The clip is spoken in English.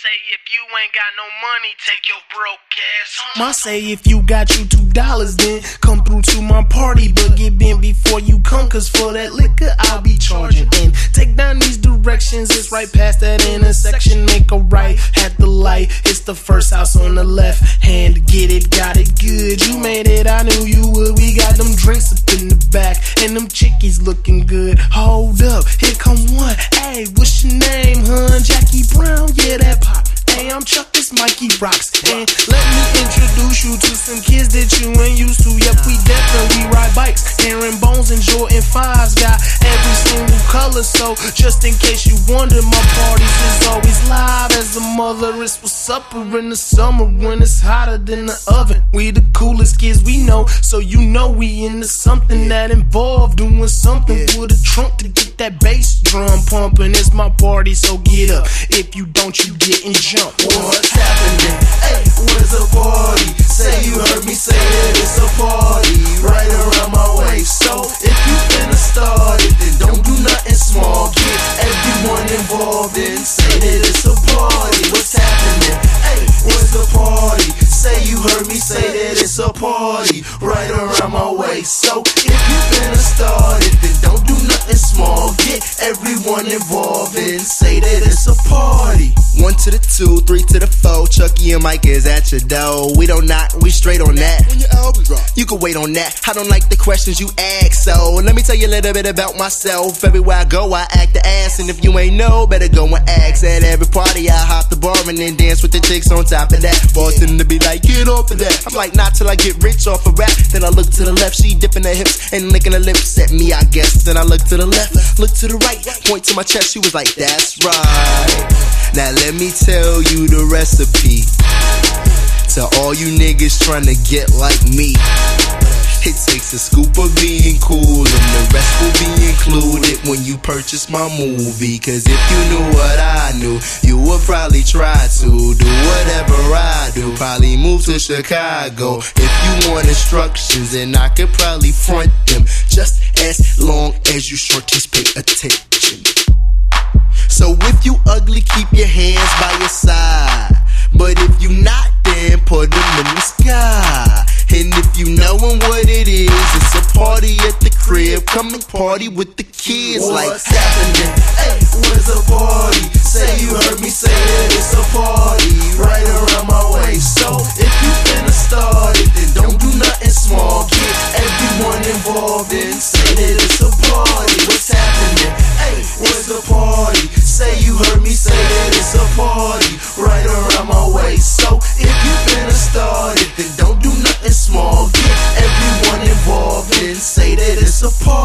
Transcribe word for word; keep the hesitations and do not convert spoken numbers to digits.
say if you ain't got no money, take your broke ass home. Ma say if you got you two dollars, then come through to my party, but get bent before you come, cause for that liquor I'll be charging. And take down these directions, it's right past that intersection, make a right at the light, it's the first house on the left hand, get it, got it good, you made it, I knew you would, we got them drinks up in the back, and them chickies looking good, hold up, here come one, hey, what's your name, hun, Jackie Brown, yeah, that pop. Hey, I'm Chuck, this Mikey Rocks. And let me introduce you to some kids that you ain't used to. Yep, we definitely ride bikes. Herringbones and Jordan fives. Got every single color, so just in case you wonder, my parties is always live as a mother. It's for supper in the summer when it's hotter than the oven. We the coolest kids we know, so you know we into something that involved doing something with a trunk to get that bass drum pumping. It's my party, so get up. If you don't, you getting jumped. What's happening? Hey, where's the party? Say you heard me say that it's a party right around my waist. So if you finna start it, then don't do nothing small. Get everyone involved and say that it's a party. What's happening? Hey, where's the party? Say you heard me say that it's a party right around my waist. So if you finna start it, then don't do nothing small. Get everyone involved and say that it's a party. One to the two, three to the four. Chucky and Mike is at your door. We don't knock, we straight on that. When your album drop, you can wait on that. I don't like the questions you ask, so let me tell you a little bit about myself. Everywhere I go, I act the ass, and if you ain't know, better go and ask. At every party, I hop the bar and then dance with the chicks on top of that. Bartender be like, get off of that. I'm like, not till I get rich off a rap. Then I look to the left, she dipping her hips and licking her lips at me, I guess. Then I look to the left, look to the right, point to my chest. She was like, that's right. Now let me tell you the recipe to all you niggas tryna get like me. It takes a scoop of being cool, and the rest will be included when you purchase my movie. Cause if you knew what I knew, you would probably try to do whatever I do. Probably move to Chicago. If you want instructions, then I could probably front them, just as long as you shorties pay attention. So if you ugly, keep your hands by your side. But if you not, then put them in the sky. And if you knowin' what it is, it's a party at the crib. Come and party with the kids. Like, what's happening? Hey, where's the party? Say you heard me say that it's a party right around my waist. So if you finna start it, then don't do nothing small. Get everyone involved and say that it's a party. What's happening? Hey, where's the party? Say you heard me say that it's a party right around my waist. So if you finna start it, then don't do nothing small. Get everyone involved and say that it's a party.